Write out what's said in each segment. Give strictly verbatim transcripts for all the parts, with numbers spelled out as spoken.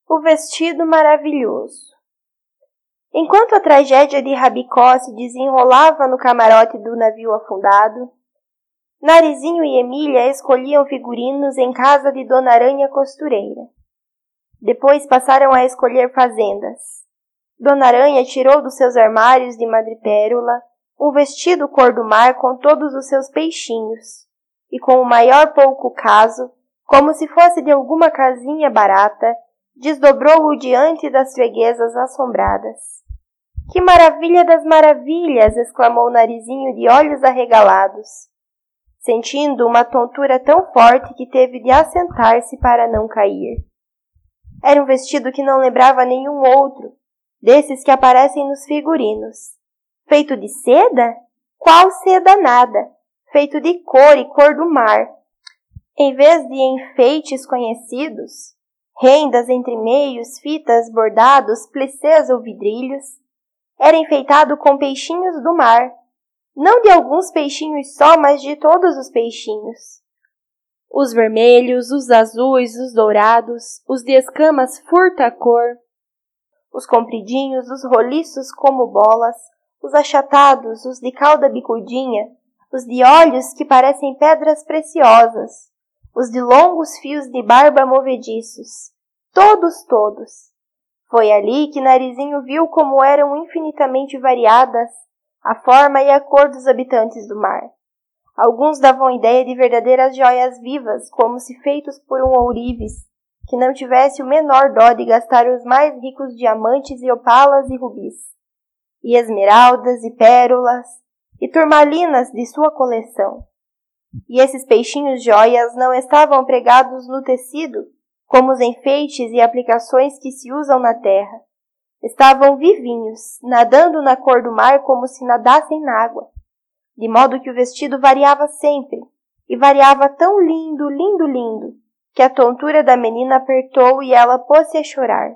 O vestido maravilhoso. Enquanto a tragédia de Rabicó se desenrolava no camarote do navio afundado, Narizinho e Emília escolhiam figurinos em casa de Dona Aranha Costureira. Depois passaram a escolher fazendas. Dona Aranha tirou dos seus armários de madrepérola um vestido cor do mar com todos os seus peixinhos, e com o maior pouco caso, como se fosse de alguma casinha barata, desdobrou-o diante das freguesas assombradas. Que maravilha das maravilhas! Exclamou Narizinho de olhos arregalados, sentindo uma tontura tão forte que teve de assentar-se para não cair. Era um vestido que não lembrava nenhum outro, desses que aparecem nos figurinos. Feito de seda? Qual seda nada? Feito de cor e cor do mar. Em vez de enfeites conhecidos, rendas entre meios, fitas, bordados, plissés ou vidrilhos, era enfeitado com peixinhos do mar, não de alguns peixinhos só, mas de todos os peixinhos. Os vermelhos, os azuis, os dourados, os de escamas furta-cor, os compridinhos, os roliços como bolas, os achatados, os de cauda bicudinha, os de olhos que parecem pedras preciosas, os de longos fios de barba movediços, todos, todos. Foi ali que Narizinho viu como eram infinitamente variadas a forma e a cor dos habitantes do mar. Alguns davam ideia de verdadeiras joias vivas, como se feitos por um ourives, que não tivesse o menor dó de gastar os mais ricos diamantes e opalas e rubis, e esmeraldas e pérolas, e turmalinas de sua coleção. E esses peixinhos joias não estavam pregados no tecido, como os enfeites e aplicações que se usam na terra. Estavam vivinhos, nadando na cor do mar como se nadassem na água, de modo que o vestido variava sempre, e variava tão lindo, lindo, lindo, que a tontura da menina apertou e ela pôs-se a chorar.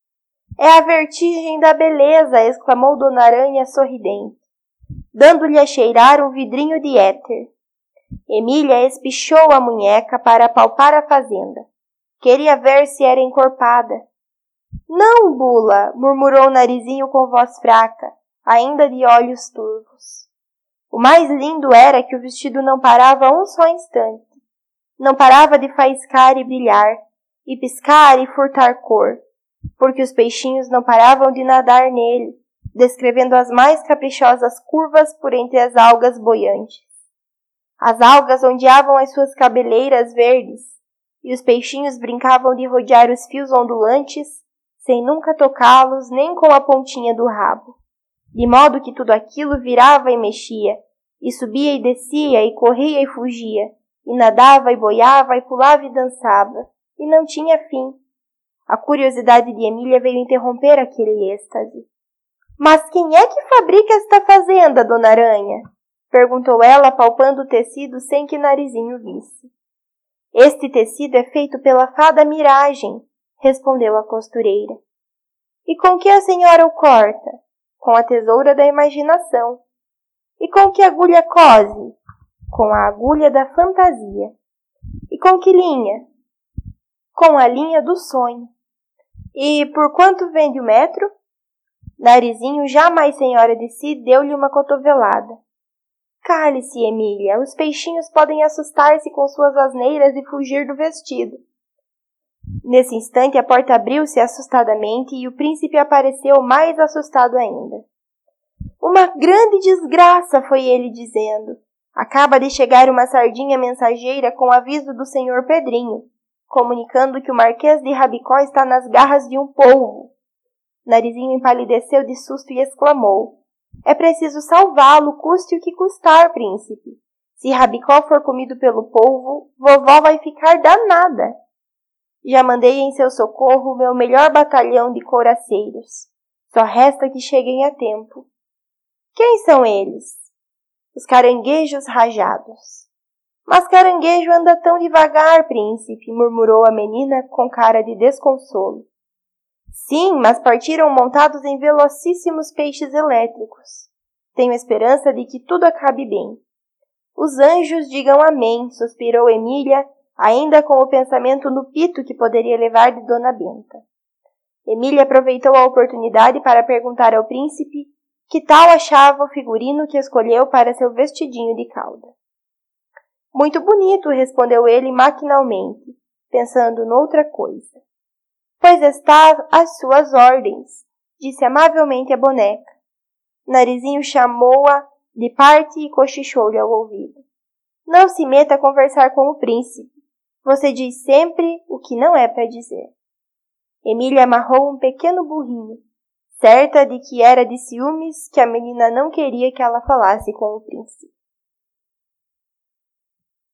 É a vertigem da beleza! Exclamou Dona Aranha sorridente, dando-lhe a cheirar um vidrinho de éter. Emília espichou a munheca para apalpar a fazenda. Queria ver se era encorpada. Não, Bula! Murmurou Narizinho com voz fraca, ainda de olhos turvos. O mais lindo era que o vestido não parava um só instante. Não parava de faiscar e brilhar, e piscar e furtar cor, porque os peixinhos não paravam de nadar nele, descrevendo as mais caprichosas curvas por entre as algas boiantes. As algas ondeavam as suas cabeleiras verdes, e os peixinhos brincavam de rodear os fios ondulantes, sem nunca tocá-los nem com a pontinha do rabo, de modo que tudo aquilo virava e mexia, e subia e descia, e corria e fugia, e nadava e boiava, e pulava e dançava, e não tinha fim. A curiosidade de Emília veio interromper aquele êxtase. Mas quem é que fabrica esta fazenda, Dona Aranha? Perguntou ela, palpando o tecido sem que Narizinho visse. Este tecido é feito pela fada Miragem, respondeu a costureira. E com que a senhora o corta? Com a tesoura da imaginação. E com que agulha cose? Com a agulha da fantasia. E com que linha? Com a linha do sonho. E por quanto vende o metro? Narizinho, já mais senhora de si, deu-lhe uma cotovelada. Cale-se, Emília, os peixinhos podem assustar-se com suas asneiras e fugir do vestido. Nesse instante a porta abriu-se assustadamente e o príncipe apareceu mais assustado ainda. Uma grande desgraça, foi ele dizendo. Acaba de chegar uma sardinha mensageira com aviso do senhor Pedrinho, comunicando que o Marquês de Rabicó está nas garras de um polvo. Narizinho empalideceu de susto e exclamou. É preciso salvá-lo, custe o que custar, príncipe. Se Rabicó for comido pelo polvo, vovó vai ficar danada. Já mandei em seu socorro o meu melhor batalhão de couraceiros. Só resta que cheguem a tempo. Quem são eles? Os caranguejos rajados. Mas caranguejo anda tão devagar, príncipe, murmurou a menina com cara de desconsolo. Sim, mas partiram montados em velocíssimos peixes elétricos. Tenho esperança de que tudo acabe bem. Os anjos digam amém, suspirou Emília, ainda com o pensamento no pito que poderia levar de Dona Benta. Emília aproveitou a oportunidade para perguntar ao príncipe que tal achava o figurino que escolheu para seu vestidinho de cauda. Muito bonito, respondeu ele maquinalmente, pensando noutra coisa. Pois está às suas ordens, disse amavelmente a boneca. Narizinho chamou-a de parte e cochichou-lhe ao ouvido. Não se meta a conversar com o príncipe. Você diz sempre o que não é para dizer. Emília amarrou um pequeno burrinho, certa de que era de ciúmes que a menina não queria que ela falasse com o príncipe.